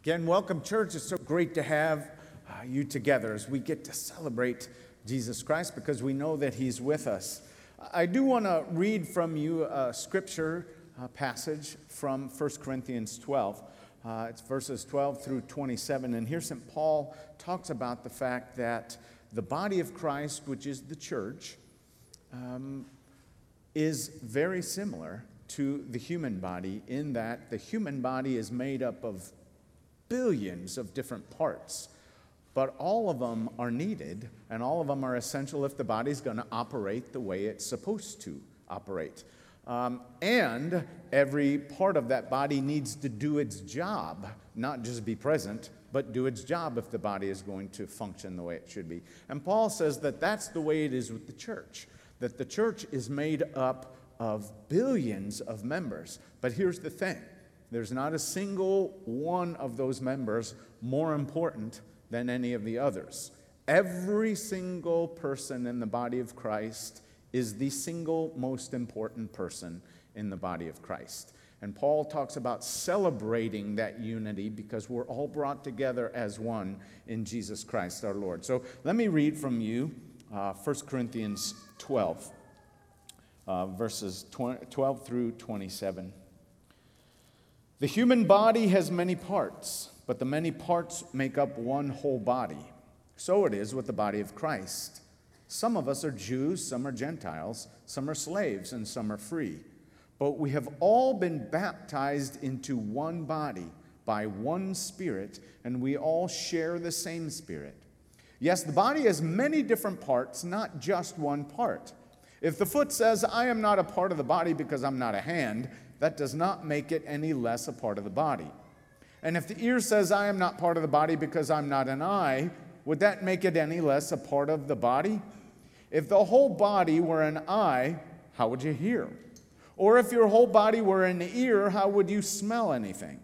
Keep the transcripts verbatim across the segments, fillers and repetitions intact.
Again, welcome, church. It's so great to have uh, you together as we get to celebrate Jesus Christ because we know that he's with us. I do want to read from you a scripture uh, passage from First Corinthians twelve. Uh, it's verses twelve through twenty-seven. And here Saint Paul talks about the fact that the body of Christ, which is the church, um, is very similar to the human body in that the human body is made up of billions of different parts, but all of them are needed and all of them are essential if the body's going to operate the way it's supposed to operate. Um, and every part of that body needs to do its job, not just be present, but do its job if the body is going to function the way it should be. And Paul says that that's the way it is with the church, that the church is made up of billions of members. But here's the thing. There's not a single one of those members more important than any of the others. Every single person in the body of Christ is the single most important person in the body of Christ. And Paul talks about celebrating that unity because we're all brought together as one in Jesus Christ our Lord. So let me read from you uh, First Corinthians twelve, uh, verses twelve through twenty-seven. The human body has many parts, but the many parts make up one whole body. So it is with the body of Christ. Some of us are Jews, some are Gentiles, some are slaves, and some are free. But we have all been baptized into one body by one Spirit, and we all share the same Spirit. Yes, the body has many different parts, not just one part. If the foot says, I am not a part of the body because I'm not a hand, that does not make it any less a part of the body. And if the ear says, I am not part of the body because I'm not an eye, would that make it any less a part of the body? If the whole body were an eye, how would you hear? Or if your whole body were an ear, how would you smell anything?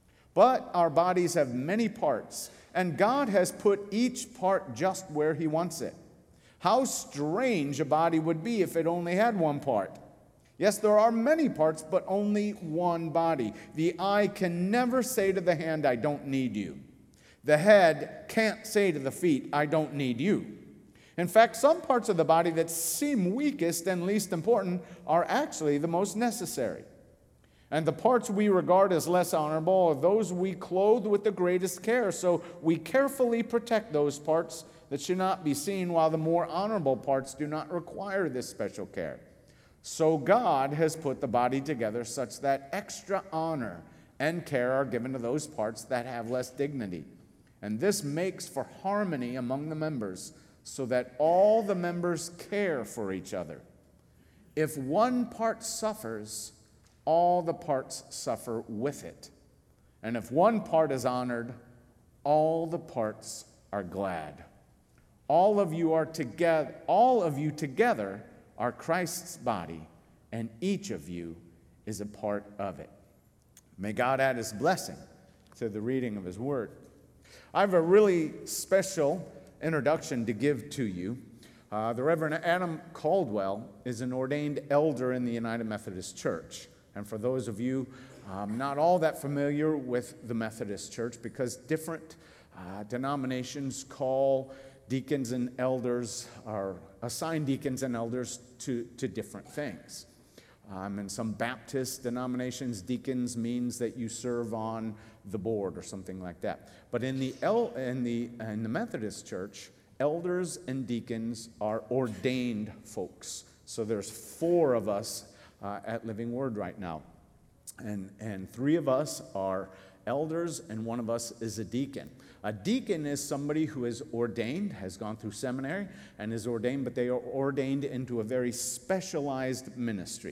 But our bodies have many parts, and God has put each part just where he wants it. How strange a body would be if it only had one part. Yes, there are many parts, but only one body. The eye can never say to the hand, I don't need you. The head can't say to the feet, I don't need you. In fact, some parts of the body that seem weakest and least important are actually the most necessary. And the parts we regard as less honorable are those we clothe with the greatest care. So we carefully protect those parts that should not be seen, while the more honorable parts do not require this special care. So God has put the body together such that extra honor and care are given to those parts that have less dignity. And this makes for harmony among the members, so that all the members care for each other. If one part suffers, all the parts suffer with it. And if one part is honored, all the parts are glad. All of you are together, all of you together are Christ's body, and each of you is a part of it. May God add his blessing to the reading of his word. I have a really special introduction to give to you. Uh, the Reverend Adam Caldwell is an ordained elder in the United Methodist Church. And for those of you um, not all that familiar with the Methodist Church, because different uh, denominations call deacons and elders, or assign deacons and elders to, to different things. Um, in some Baptist denominations, deacons means that you serve on the board or something like that. But in the, El, in the, in the Methodist Church, elders and deacons are ordained folks. So there's four of us uh, at Living Word right now. And, and three of us are elders, and one of us is a deacon. A deacon is somebody who is ordained, has gone through seminary, and is ordained, but they are ordained into a very specialized ministry.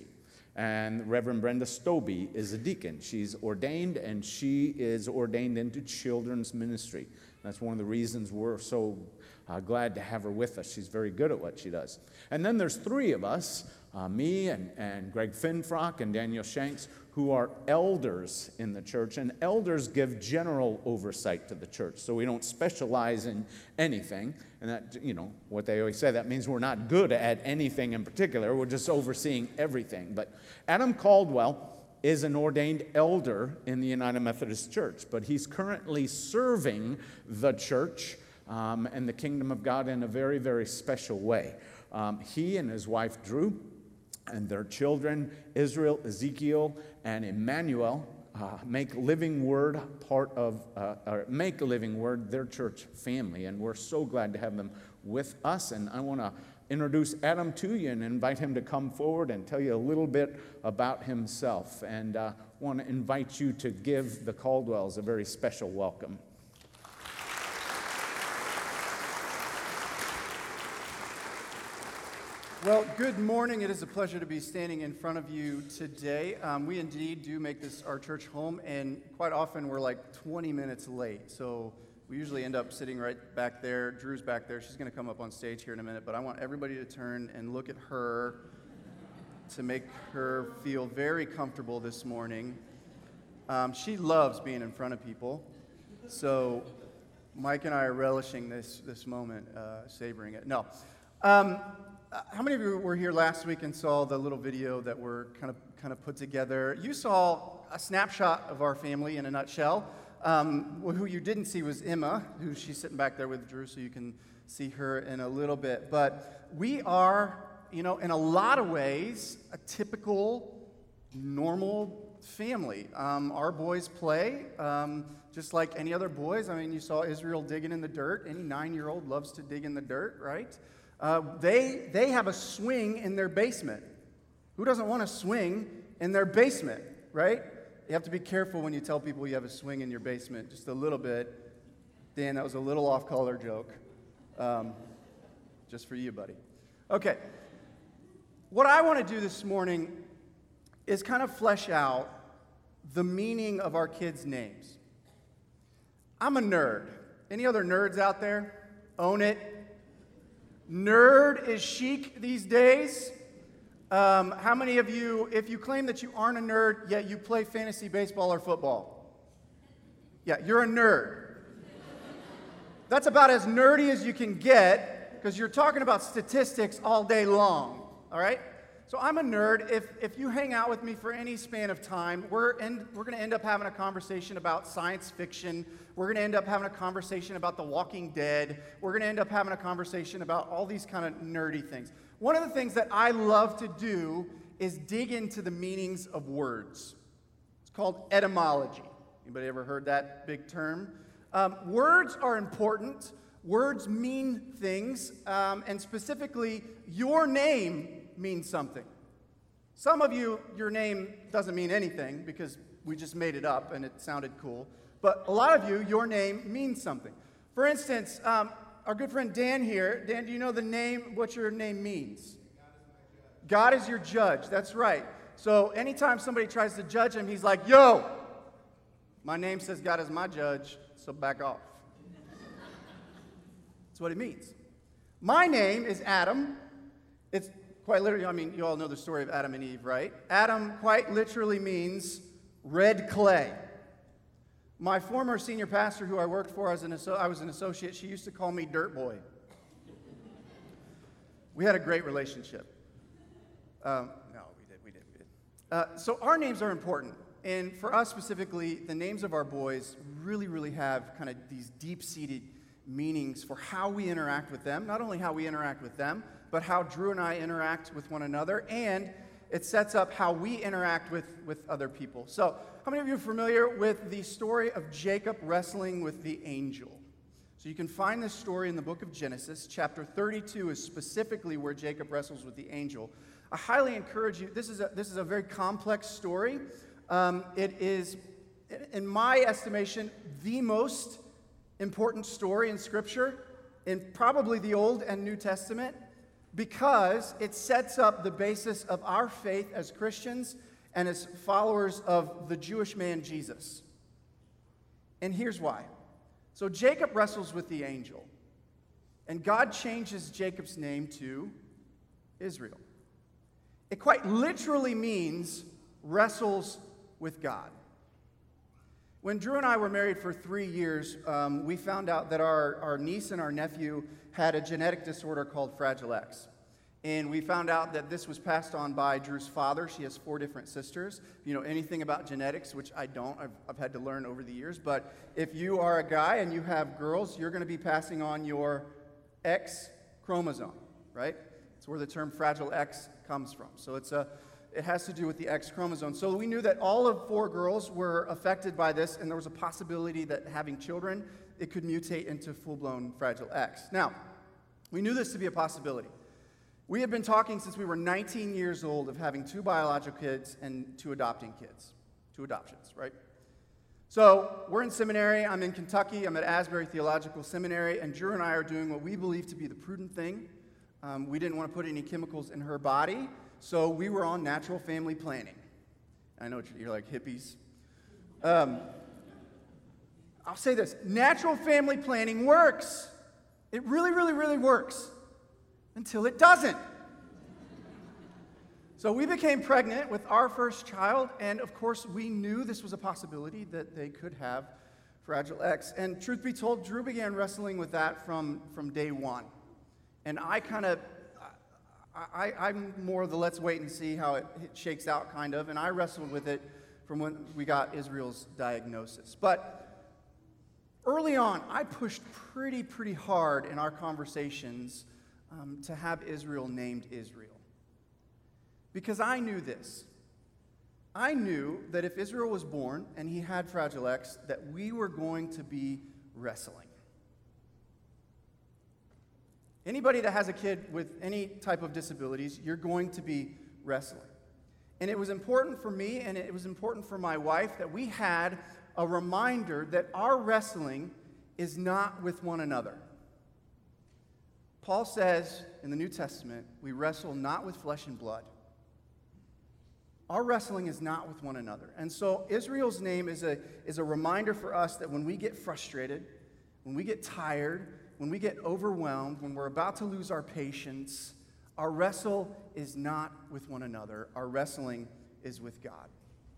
And Reverend Brenda Stobie is a deacon. She's ordained, and she is ordained into children's ministry. That's one of the reasons we're so uh, glad to have her with us. She's very good at what she does. And then there's three of us, uh, me and, and Greg Finfrock and Daniel Shanks, who are elders in the church. And elders give general oversight to the church. So we don't specialize in anything. And that, you know, what they always say, that means we're not good at anything in particular. We're just overseeing everything. But Adam Caldwell is an ordained elder in the United Methodist Church, but he's currently serving the church um, and the kingdom of God in a very, very special way. Um, he and his wife, Drew, and their children, Israel, Ezekiel, and Emmanuel, uh, make Living Word part of, uh, or make Living Word their church family, and we're so glad to have them with us. And I want to introduce Adam to you and invite him to come forward and tell you a little bit about himself. And uh, want to invite you to give the Caldwells a very special welcome. Well, good morning. It is a pleasure to be standing in front of you today. Um, we indeed do make this our church home, and quite often we're like twenty minutes late. So we usually end up sitting right back there. Drew's back there. She's going to come up on stage here in a minute, but I want everybody to turn and look at her to make her feel very comfortable this morning. Um, she loves being in front of people, so Mike and I are relishing this this moment, uh, savoring it. No. Um, how many of you were here last week and saw the little video that we're kind of kind of put together? You saw a snapshot of our family in a nutshell. Um, who you didn't see was Emma, who she's sitting back there with Drew, so you can see her in a little bit. But we are, you know, in a lot of ways, a typical, normal family. Um, our boys play um, just like any other boys. I mean, you saw Israel digging in the dirt. Any nine-year-old loves to dig in the dirt, right? Uh, they they have a swing in their basement. Who doesn't want a swing in their basement, right? You have to be careful when you tell people you have a swing in your basement, just a little bit. Dan, that was a little off-color joke. Um, just for you, buddy. Okay. What I want to do this morning is kind of flesh out the meaning of our kids' names. I'm a nerd. Any other nerds out there? Own it. Nerd is chic these days. Um, how many of you, if you claim that you aren't a nerd, yet you play fantasy baseball or football? Yeah, you're a nerd. That's about as nerdy as you can get, because you're talking about statistics all day long, all right? So I'm a nerd. If if you hang out with me for any span of time, we're end, we're going to end up having a conversation about science fiction. We're going to end up having a conversation about The Walking Dead. We're going to end up having a conversation about all these kind of nerdy things. One of the things that I love to do is dig into the meanings of words. It's called etymology. Anybody ever heard that big term? Um, words are important. Words mean things, um, and specifically, your name means something. Some of you, your name doesn't mean anything because we just made it up and it sounded cool. But a lot of you, your name means something. For instance, um, our good friend Dan here. Dan, do you know the name, what your name means? God is your judge. That's right. So anytime somebody tries to judge him, he's like, yo, my name says God is my judge, so back off. That's what it means. My name is Adam. It's quite literally, I mean, you all know the story of Adam and Eve, right? Adam quite literally means red clay. My former senior pastor who I worked for, as an asso- I was an associate, she used to call me Dirt Boy. We had a great relationship. Um, no, we did, we did, we did. Uh, so our names are important. And for us specifically, the names of our boys really, really have kind of these deep-seated meanings for how we interact with them. Not only how we interact with them, but how Drew and I interact with one another, and it sets up how we interact with, with other people. So, how many of you are familiar with the story of Jacob wrestling with the angel? So you can find this story in the book of Genesis. Chapter thirty-two is specifically where Jacob wrestles with the angel. I highly encourage you, this is a, this is a very complex story. Um, it is, in my estimation, the most important story in Scripture, in probably the Old and New Testament, because it sets up the basis of our faith as Christians and as followers of the Jewish man Jesus. And here's why. So Jacob wrestles with the angel, and God changes Jacob's name to Israel. It quite literally means wrestles with God. When Drew and I were married for three years, um, we found out that our, our niece and our nephew had a genetic disorder called Fragile X. And we found out that this was passed on by Drew's father. She has four different sisters. If you know anything about genetics, which I don't, I've, I've had to learn over the years, but if you are a guy and you have girls, you're going to be passing on your X chromosome, right? It's where the term Fragile X comes from. So it's a, it has to do with the X chromosome. So we knew that all of four girls were affected by this, and there was a possibility that having children, it could mutate into full-blown Fragile X. Now, we knew this to be a possibility. We had been talking since we were nineteen years old of having two biological kids and two adopting kids. Two adoptions, right? So we're in seminary. I'm in Kentucky. I'm at Asbury Theological Seminary, and Drew and I are doing what we believe to be the prudent thing. Um, we didn't want to put any chemicals in her body, so we were on natural family planning. I know you're like hippies. Um, I'll say this. Natural family planning works. It really, really, really works. Until it doesn't. So we became pregnant with our first child, and of course we knew this was a possibility that they could have Fragile X. And truth be told, Drew began wrestling with that from, from day one. And I kind of, I, I'm more of the let's wait and see how it, it shakes out kind of, and I wrestled with it from when we got Israel's diagnosis. But early on, I pushed pretty, pretty hard in our conversations Um, to have Israel named Israel. Because I knew this. I knew that if Israel was born and he had Fragile X, that we were going to be wrestling. Anybody that has a kid with any type of disabilities, you're going to be wrestling. And it was important for me and it was important for my wife that we had a reminder that our wrestling is not with one another. Paul says in the New Testament, we wrestle not with flesh and blood. Our wrestling is not with one another. And so Israel's name is a, is a reminder for us that when we get frustrated, when we get tired, when we get overwhelmed, when we're about to lose our patience, our wrestle is not with one another. Our wrestling is with God.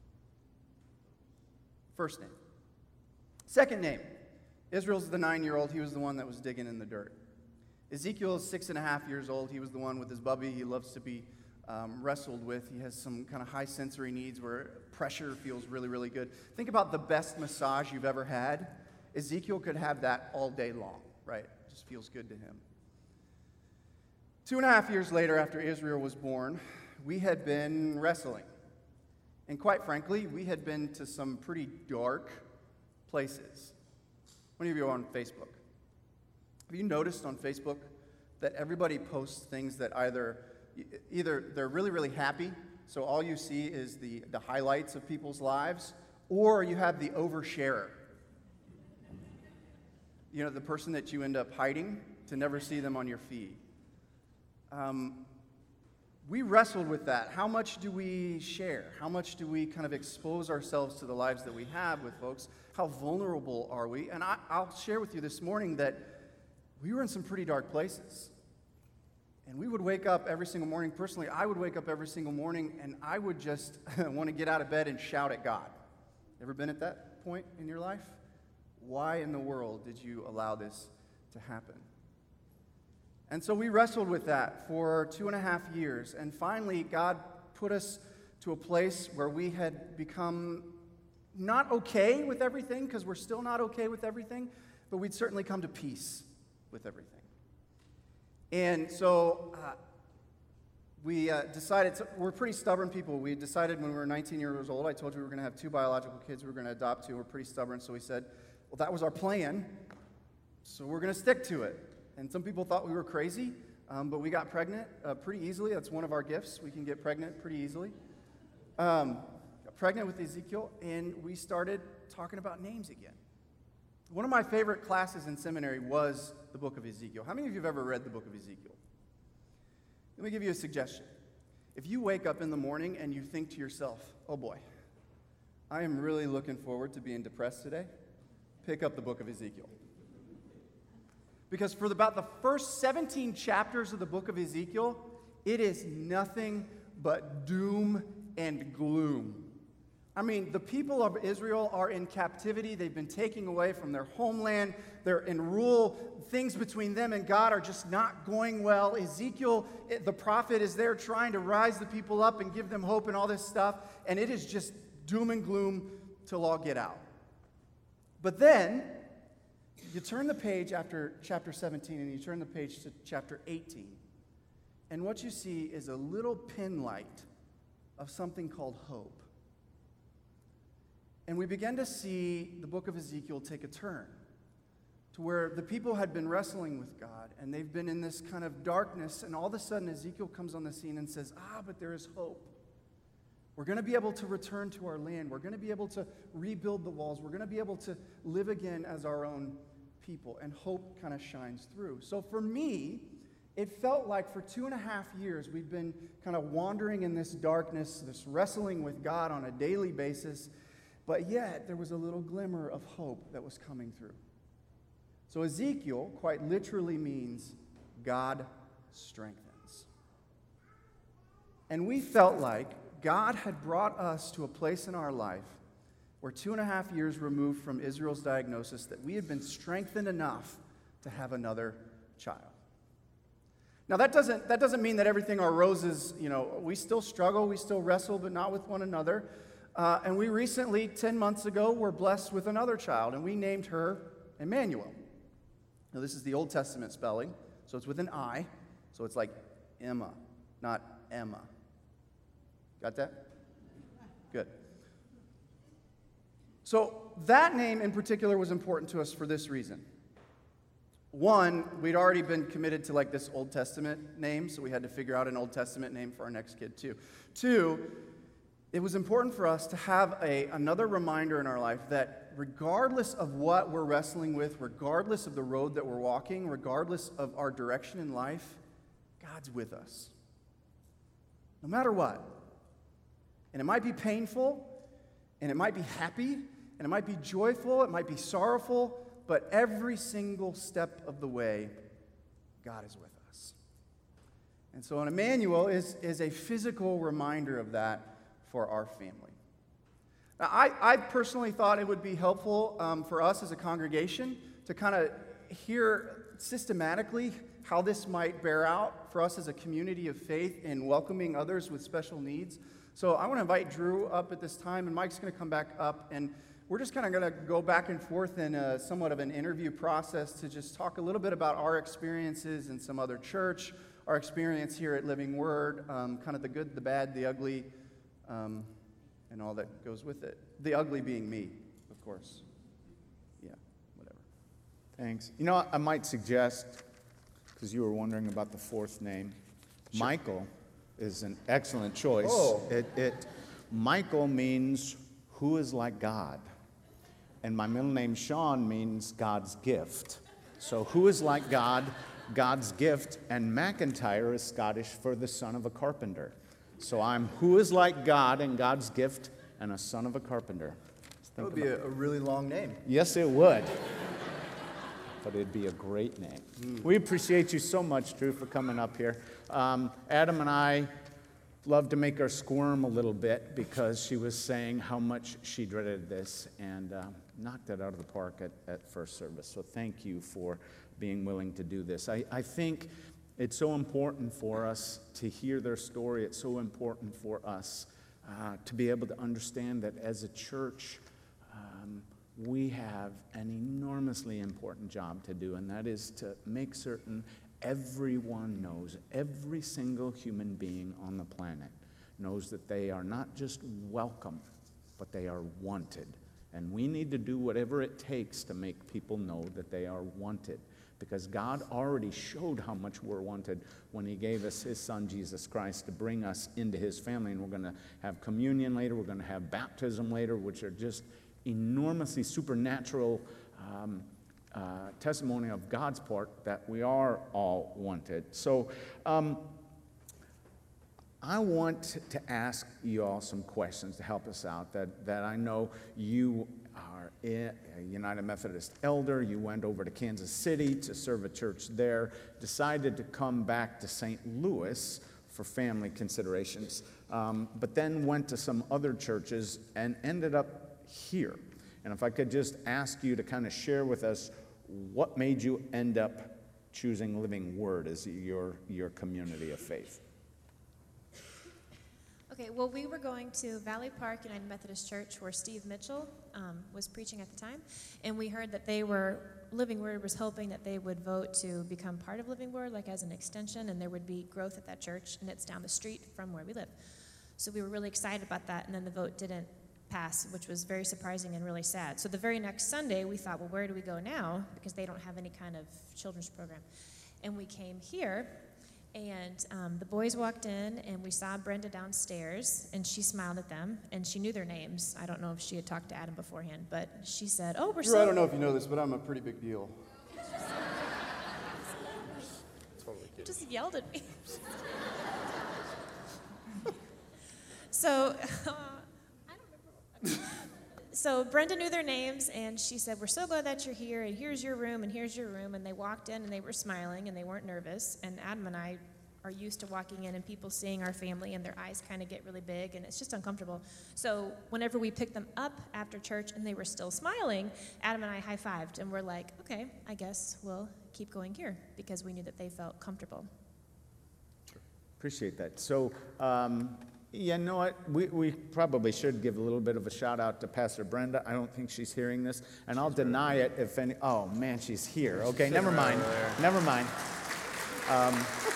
First name. Second name. Israel's the nine-year-old. He was the one that was digging in the dirt. Ezekiel is six and a half years old. He was the one with his bubby he loves to be um, wrestled with. He has some kind of high sensory needs where pressure feels really, really good. Think about the best massage you've ever had. Ezekiel could have that all day long, right? It just feels good to him. Two and a half years later, after Israel was born, we had been wrestling. And quite frankly, we had been to some pretty dark places. How many of you are on Facebook? Have you noticed on Facebook that everybody posts things that either, either they're really, really happy, so all you see is the, the highlights of people's lives, or you have the oversharer. You know, the person that you end up hiding to never see them on your feed. Um, we wrestled with that. How much do we share? How much do we kind of expose ourselves to the lives that we have with folks? How vulnerable are we? And I, I'll share with you this morning that we were in some pretty dark places. And we would wake up every single morning. Personally, I would wake up every single morning and I would just want to get out of bed and shout at God. Ever been at that point in your life? Why in the world did you allow this to happen? And so we wrestled with that for two and a half years. And finally, God put us to a place where we had become not okay with everything, because we're still not okay with everything, but we'd certainly come to peace with everything. And so uh, we uh, decided, to, we're pretty stubborn people. We decided when we were nineteen years old, I told you we were going to have two biological kids we were going to adopt two. We're pretty stubborn, so we said, well, that was our plan, so we're going to stick to it. And some people thought we were crazy, um, but we got pregnant uh, pretty easily. That's one of our gifts. We can get pregnant pretty easily. Um, got pregnant with Ezekiel, and we started talking about names again. One of my favorite classes in seminary was the book of Ezekiel. How many of you have ever read the book of Ezekiel? Let me give you a suggestion. If you wake up in the morning and you think to yourself, oh boy, I am really looking forward to being depressed today, pick up the book of Ezekiel. Because for about the first seventeen chapters of the book of Ezekiel, it is nothing but doom and gloom. I mean, the people of Israel are in captivity. They've been taken away from their homeland. They're in rule. Things between them and God are just not going well. Ezekiel, the prophet, is there trying to rise the people up and give them hope and all this stuff. And it is just doom and gloom till all get out. But then, you turn the page after chapter seventeen and you turn the page to chapter eighteen. And what you see is a little pin light of something called hope. And we begin to see the book of Ezekiel take a turn to where the people had been wrestling with God, and they've been in this kind of darkness, and all of a sudden Ezekiel comes on the scene and says, ah, but there is hope. We're going to be able to return to our land. We're going to be able to rebuild the walls. We're going to be able to live again as our own people, and hope kind of shines through. So for me, it felt like for two and a half years we've been kind of wandering in this darkness, this wrestling with God on a daily basis, but yet there was a little glimmer of hope that was coming through. So Ezekiel quite literally means God strengthens. And we felt like God had brought us to a place in our life where two and a half years removed from Israel's diagnosis that we had been strengthened enough to have another child. Now that doesn't, that doesn't mean that everything are roses. You know, we still struggle, we still wrestle, but not with one another. Uh, and we recently, ten months ago, were blessed with another child, and we named her Emmanuel. Now, this is the Old Testament spelling, so it's with an I, so it's like Emma, not Emma. Got that? Good. So that name in particular was important to us for this reason. One, we'd already been committed to like this Old Testament name, so we had to figure out an Old Testament name for our next kid too. Two, it was important for us to have a, another reminder in our life that regardless of what we're wrestling with, regardless of the road that we're walking, regardless of our direction in life, God's with us. No matter what. And it might be painful, and it might be happy, and it might be joyful, it might be sorrowful, but every single step of the way, God is with us. And so an Emmanuel is, is a physical reminder of that for our family. Now, I, I personally thought it would be helpful um, for us as a congregation to kind of hear systematically how this might bear out for us as a community of faith in welcoming others with special needs. So I want to invite Drew up at this time, and Mike's going to come back up, and we're just kind of going to go back and forth in a, somewhat of an interview process to just talk a little bit about our experiences in some other church, our experience here at Living Word, um, kind of the good, the bad, the ugly, Um, and all that goes with it. The ugly being me, of course. Yeah, whatever. Thanks. You know, I might suggest, because you were wondering about the fourth name, sure. Michael is an excellent choice. Oh. It, it, Michael means who is like God. And my middle name, Sean, means God's gift. So who is like God, God's gift, and McIntyre is Scottish for the son of a carpenter. So I'm who is like God and God's gift and a son of a carpenter. That would be a, a really long name. Yes, it would. But it'd be a great name. Mm. We appreciate you so much, Drew, for coming up here. Um, Adam and I love to make her squirm a little bit because she was saying how much she dreaded this and uh, knocked it out of the park at, at first service. So thank you for being willing to do this. I, I think it's so important for us to hear their story. It's so important for us uh, to be able to understand that as a church, um, we have an enormously important job to do, and that is to make certain everyone knows, every single human being on the planet knows that they are not just welcome, but they are wanted. And we need to do whatever it takes to make people know that they are wanted. Because God already showed how much we're wanted when he gave us his son, Jesus Christ, to bring us into his family. And we're going to have communion later. We're going to have baptism later, which are just enormously supernatural um, uh, testimony of God's part that we are all wanted. So um, I want to ask you all some questions to help us out that, that I know you are a United Methodist elder. You went over to Kansas City to serve a church there, decided to come back to Saint Louis for family considerations, um, but then went to some other churches and ended up here. And if I could just ask you to kind of share with us what made you end up choosing Living Word as your, your community of faith. Okay, well, we were going to Valley Park United Methodist Church where Steve Mitchell um, was preaching at the time, and we heard that they were, Living Word was hoping that they would vote to become part of Living Word, like as an extension, and there would be growth at that church, and it's down the street from where we live. So we were really excited about that, and then the vote didn't pass, which was very surprising and really sad. So the very next Sunday, we thought, well, where do we go now? Because they don't have any kind of children's program. And we came here, and um, the boys walked in, and we saw Brenda downstairs, and she smiled at them, and she knew their names. I don't know if she had talked to Adam beforehand, but she said, oh, we're Drew, so... I don't know if you know this, but I'm a pretty big deal. Totally kidding. Just yelled at me. So, uh, I don't remember. So Brenda knew their names, and she said, we're so glad that you're here, and here's your room, and here's your room. And they walked in, and they were smiling, and they weren't nervous. And Adam and I are used to walking in and people seeing our family, and their eyes kind of get really big, and it's just uncomfortable. So whenever we picked them up after church, and they were still smiling, Adam and I high-fived, and we're like, okay, I guess we'll keep going here, because we knew that they felt comfortable. Appreciate that. So, um, yeah, you know what? We, we probably should give a little bit of a shout out to Pastor Brenda. I don't think she's hearing this, and I'll deny it if any. Oh man, she's here. Okay, never mind. Never mind. Um,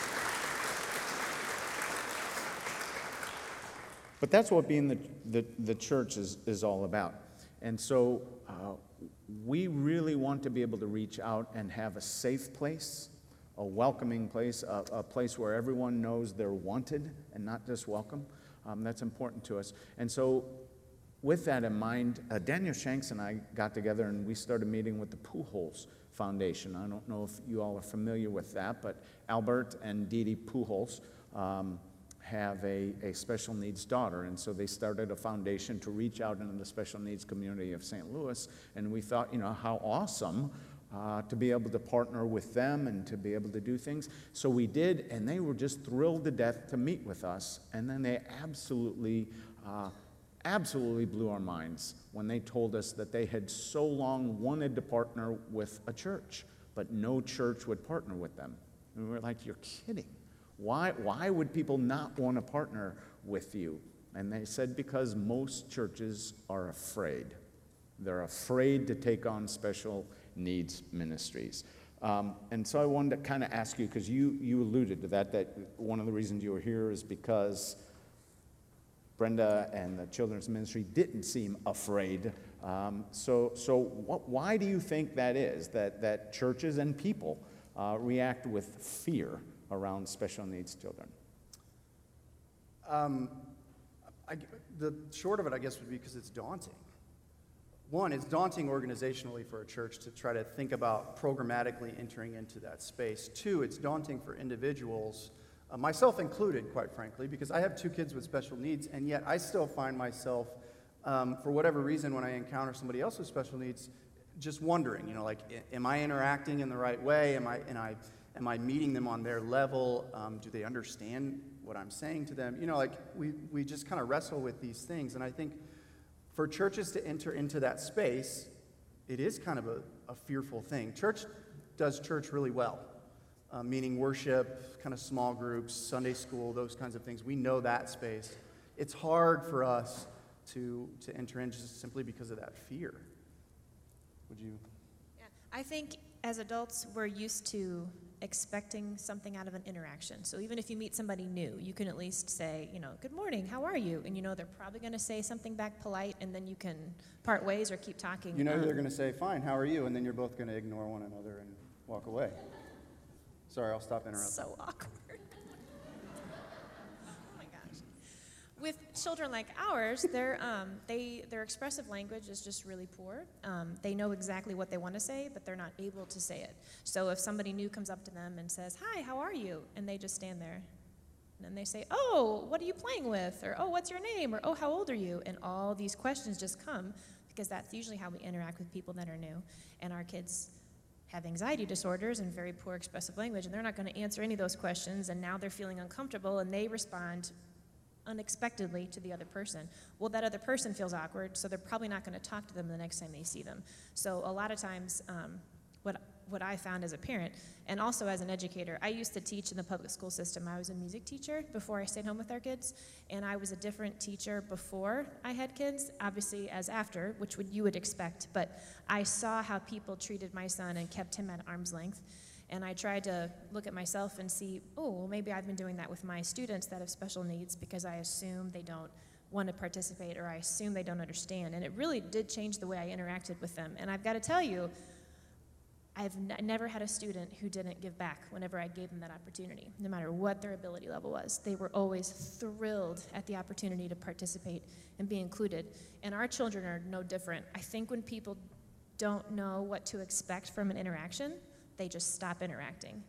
but that's what being the the, the church is is all about. And so uh, we really want to be able to reach out and have a safe place, a welcoming place, a, a place where everyone knows they're wanted and not just welcome. Um, that's important to us. And so with that in mind, uh, Daniel Shanks and I got together and we started meeting with the Pujols Foundation. I don't know if you all are familiar with that, but Albert and Dee Dee Pujols um, have a, a special needs daughter, and so they started a foundation to reach out into the special needs community of Saint Louis, and we thought, you know, how awesome Uh, to be able to partner with them and to be able to do things. So we did, and they were just thrilled to death to meet with us. And then they absolutely, uh, absolutely blew our minds when they told us that they had so long wanted to partner with a church, but no church would partner with them. And we were like, you're kidding. Why, why would people not want to partner with you? And they said, because most churches are afraid. They're afraid to take on special needs ministries. Um, and so I wanted to kind of ask you, because you, you alluded to that, that one of the reasons you were here is because Brenda and the children's ministry didn't seem afraid. Um, so so what, why do you think that is, that, that churches and people uh, react with fear around special needs children? Um, I, the short of it, I guess, would be because it's daunting. One, it's daunting organizationally for a church to try to think about programmatically entering into that space. Two, it's daunting for individuals, uh, myself included, quite frankly, because I have two kids with special needs, and yet I still find myself, um, for whatever reason, when I encounter somebody else with special needs, just wondering, you know, like, am I interacting in the right way? Am I, am I, am I meeting them on their level? Um, do they understand what I'm saying to them? You know, like, we, we just kind of wrestle with these things, and I think for churches to enter into that space, it is kind of a, a fearful thing. Church does church really well, uh, meaning worship, kind of small groups, Sunday school, those kinds of things. We know that space. It's hard for us to, to enter in just simply because of that fear. Would you? Yeah, I think as adults, we're used to expecting something out of an interaction. So even if you meet somebody new, you can at least say, you know, good morning, how are you? And you know they're probably going to say something back polite, and then you can part ways or keep talking. You know um, they're going to say, fine, how are you? And then you're both going to ignore one another and walk away. Sorry, I'll stop interrupting. So awkward. Oh my gosh. With children like ours, their um, they their expressive language is just really poor. Um, they know exactly what they want to say, but they're not able to say it. So if somebody new comes up to them and says, "Hi, how are you?" and they just stand there, and then they say, "Oh, what are you playing with?" or "Oh, what's your name?" or "Oh, how old are you?" and all these questions just come because that's usually how we interact with people that are new, and our kids have anxiety disorders and very poor expressive language, and they're not going to answer any of those questions, and now they're feeling uncomfortable, and they respond unexpectedly to the other person. Well, that other person feels awkward, so they're probably not going to talk to them the next time they see them. So a lot of times, um, what what I found as a parent, and also as an educator, I used to teach in the public school system. I was a music teacher before I stayed home with our kids, and I was a different teacher before I had kids, obviously as after, which would you would expect, but I saw how people treated my son and kept him at arm's length. And I tried to look at myself and see, oh, well, maybe I've been doing that with my students that have special needs because I assume they don't want to participate or I assume they don't understand. And it really did change the way I interacted with them. And I've got to tell you, I've n- never had a student who didn't give back whenever I gave them that opportunity, no matter what their ability level was. They were always thrilled at the opportunity to participate and be included. And our children are no different. I think when people don't know what to expect from an interaction, they just stop interacting.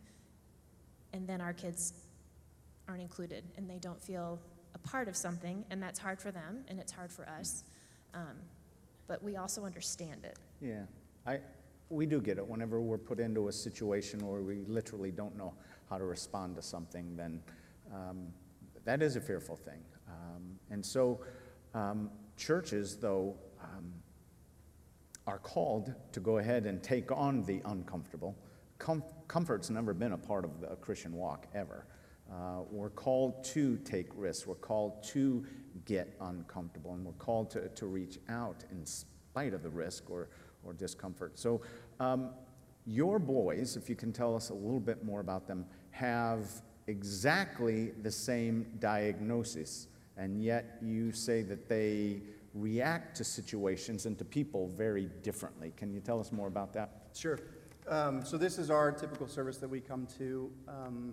And then our kids aren't included, and they don't feel a part of something, and that's hard for them, and it's hard for us. Um, but we also understand it. Yeah, I, we do get it. Whenever we're put into a situation where we literally don't know how to respond to something, then um, that is a fearful thing. Um, and so um, churches, though, um, are called to go ahead and take on the uncomfortable. Com- comfort's never been a part of the Christian walk, ever. Uh, we're called to take risks. We're called to get uncomfortable, and we're called to, to reach out in spite of the risk or, or discomfort. So um, your boys, if you can tell us a little bit more about them, have exactly the same diagnosis, and yet you say that they react to situations and to people very differently. Can you tell us more about that? Sure. Um, so this is our typical service that we come to. Um,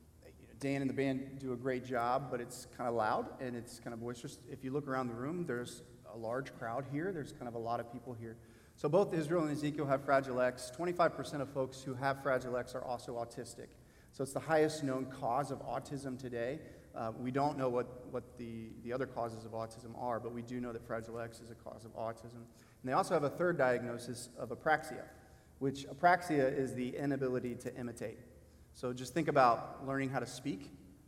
Dan and the band do a great job, but it's kind of loud and it's kind of boisterous. If you look around the room, there's a large crowd here. There's kind of a lot of people here. So both Israel and Ezekiel have Fragile X. twenty-five percent of folks who have Fragile X are also autistic. So it's the highest known cause of autism today. Uh, we don't know what, what the, the other causes of autism are, but we do know that Fragile X is a cause of autism. And they also have a third diagnosis of apraxia, which apraxia is the inability to imitate. So just think about learning how to speak.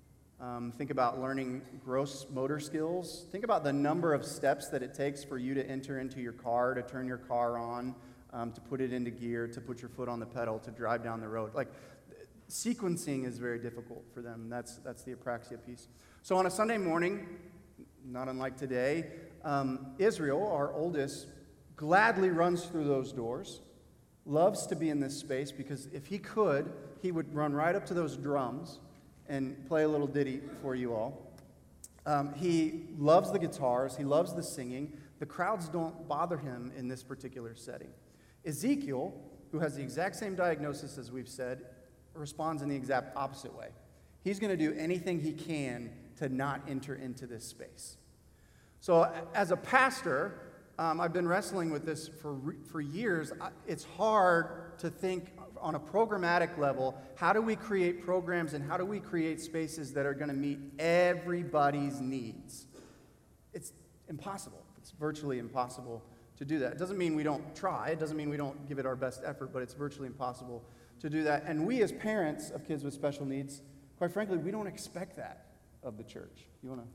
Um, think about learning gross motor skills. Think about the number of steps that it takes for you to enter into your car, to turn your car on, um, to put it into gear, to put your foot on the pedal, to drive down the road. Like, sequencing is very difficult for them. That's, that's the apraxia piece. So on a Sunday morning, not unlike today, um, Israel, our oldest, gladly runs through those doors, loves to be in this space, because if he could, he would run right up to those drums and play a little ditty for you all. Um, he loves the guitars. He loves the singing. The crowds don't bother him in this particular setting. Ezekiel, who has the exact same diagnosis as we've said, responds in the exact opposite way. He's going to do anything he can to not enter into this space. So as a pastor, Um, I've been wrestling with this for for years. It's hard to think on a programmatic level, how do we create programs and how do we create spaces that are going to meet everybody's needs? It's impossible. It's virtually impossible to do that. It doesn't mean we don't try. It doesn't mean we don't give it our best effort, but it's virtually impossible to do that. And we as parents of kids with special needs, quite frankly, we don't expect that of the church. You want to...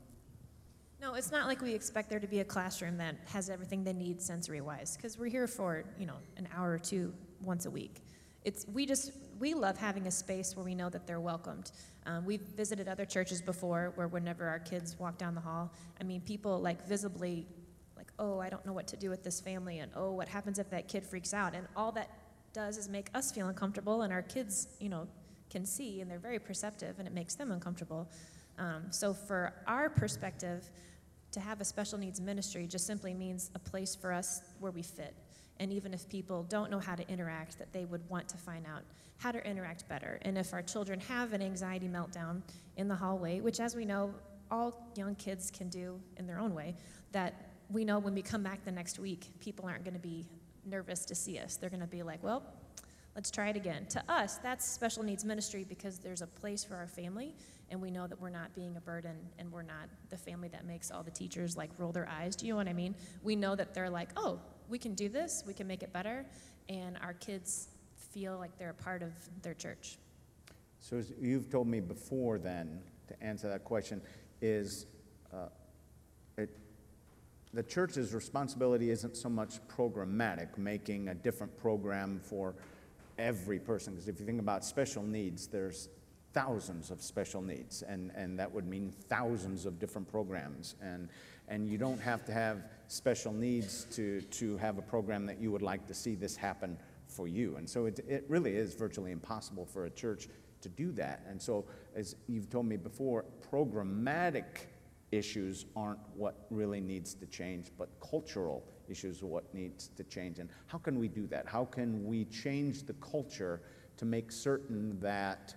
No, it's not like we expect there to be a classroom that has everything they need sensory-wise, because we're here for, you know, an hour or two once a week. It's we just we love having a space where we know that they're welcomed. Um, we've visited other churches before where whenever our kids walk down the hall, I mean, people like visibly, like, oh, I don't know what to do with this family, and oh, what happens if that kid freaks out? And all that does is make us feel uncomfortable, and our kids, you know, can see, and they're very perceptive, and it makes them uncomfortable. Um, so for our perspective, to have a special needs ministry just simply means a place for us where we fit. And even if people don't know how to interact, that they would want to find out how to interact better. And if our children have an anxiety meltdown in the hallway, which as we know, all young kids can do in their own way, that we know when we come back the next week, people aren't going to be nervous to see us. They're going to be like, well, let's try it again. To us, that's special needs ministry because there's a place for our family, and we know that we're not being a burden, and we're not the family that makes all the teachers like roll their eyes. Do you know what I mean? We know that they're like, oh, we can do this, we can make it better, and our kids feel like they're a part of their church. So as you've told me before then, to answer that question, is uh, it, the church's responsibility isn't so much programmatic, making a different program for every person. Because if you think about special needs, there's thousands of special needs, and, and that would mean thousands of different programs. And, and you don't have to have special needs to, to have a program that you would like to see this happen for you. And so it, it really is virtually impossible for a church to do that. And so, as you've told me before, programmatic issues aren't what really needs to change, but cultural issues are what needs to change. And how can we do that? How can we change the culture to make certain that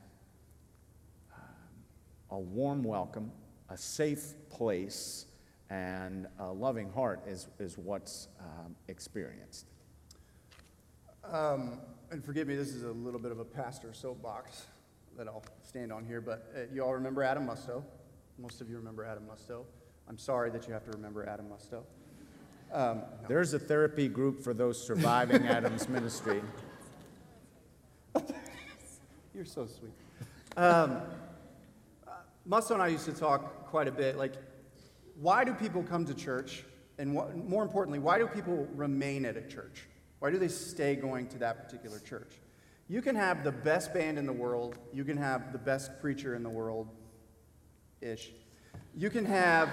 a warm welcome, a safe place, and a loving heart is, is what's um, experienced? Um, and forgive me, this is a little bit of a pastor soapbox that I'll stand on here, but uh, you all remember Adam Musto. Most of you remember Adam Musto. I'm sorry that you have to remember Adam Musto. Um, no. There's a therapy group for those surviving Adam's ministry. You're so sweet. Um, uh, Musto and I used to talk quite a bit, like, why do people come to church? And what, more importantly, why do people remain at a church? Why do they stay going to that particular church? You can have the best band in the world. You can have the best preacher in the world, ish. You can have,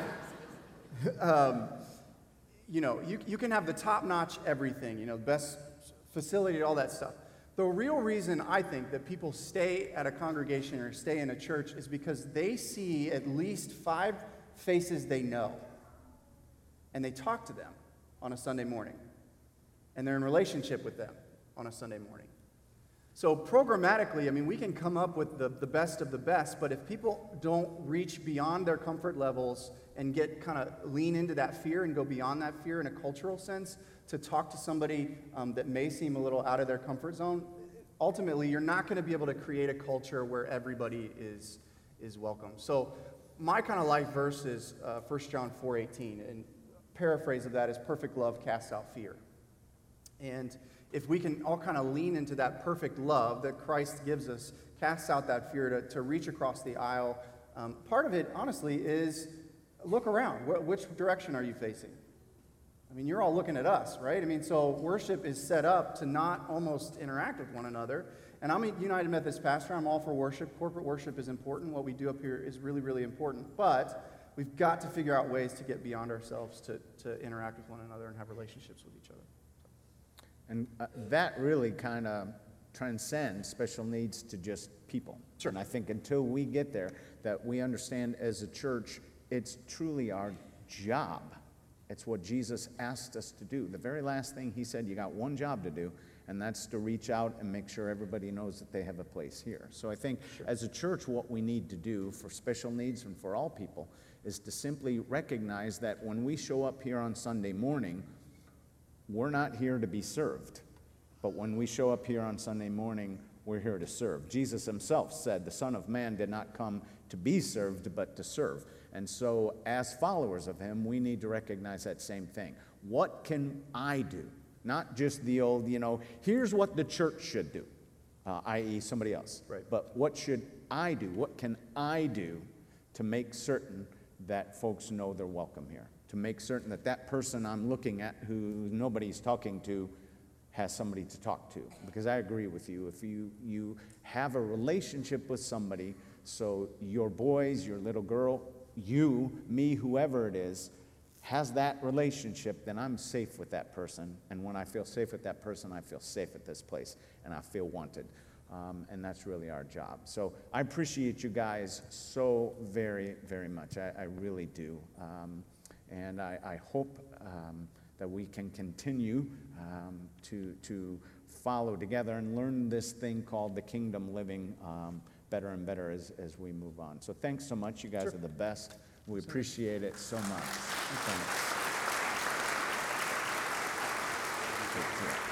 um, you know, you, you can have the top-notch everything, you know, the best facility, all that stuff. The real reason I think that people stay at a congregation or stay in a church is because they see at least five faces they know, and they talk to them on a Sunday morning, and they're in relationship with them on a Sunday morning. So programmatically, I mean, we can come up with the, the best of the best, but if people don't reach beyond their comfort levels and get kind of lean into that fear and go beyond that fear in a cultural sense to talk to somebody um, that may seem a little out of their comfort zone, ultimately, you're not going to be able to create a culture where everybody is, is welcome. So my kind of life verse is uh, First John four eighteen, and paraphrase of that is perfect love casts out fear. And if we can all kind of lean into that perfect love that Christ gives us, casts out that fear to, to reach across the aisle, um, part of it, honestly, is look around. Wh- which direction are you facing? I mean, you're all looking at us, right? I mean, so worship is set up to not almost interact with one another. And I'm a United Methodist pastor. I'm all for worship. Corporate worship is important. What we do up here is really, really important. But we've got to figure out ways to get beyond ourselves to, to interact with one another and have relationships with each other. And uh, that really kind of transcends special needs to just people. Sure. And I think until we get there, that we understand as a church, it's truly our job. It's what Jesus asked us to do. The very last thing he said, you got one job to do, and that's to reach out and make sure everybody knows that they have a place here. So I think sure. as a church, what we need to do for special needs and for all people is to simply recognize that when we show up here on Sunday morning, we're not here to be served, but when we show up here on Sunday morning, we're here to serve. Jesus himself said, the Son of Man did not come to be served, but to serve. And so as followers of him, we need to recognize that same thing. What can I do? Not just the old, you know, here's what the church should do, uh, that is somebody else. Right. But what should I do? What can I do to make certain that folks know they're welcome here? To make certain that that person I'm looking at who nobody's talking to has somebody to talk to. Because I agree with you. If you, you have a relationship with somebody, so your boys, your little girl, you, me, whoever it is, has that relationship, then I'm safe with that person. And when I feel safe with that person, I feel safe at this place, and I feel wanted. Um, and that's really our job. So I appreciate you guys so very, very much. I, I really do. Um, And I, I hope um, that we can continue um, to, to follow together and learn this thing called the kingdom living um, better and better as, as we move on. So thanks so much. You guys sure. are the best. We appreciate it so much. Thanks.